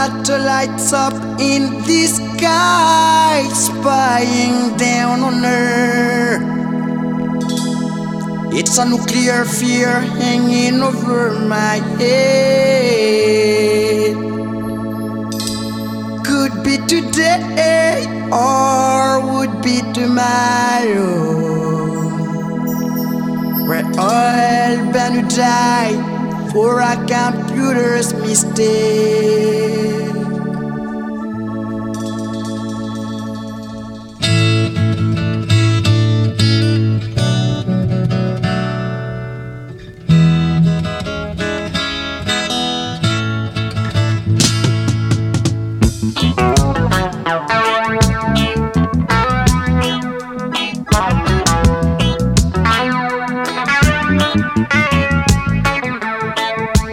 satellites up in the sky, spying down on Earth. It's a nuclear fear hanging over my head. Could be today or would be tomorrow. We're all bound to die for a computer's mistake.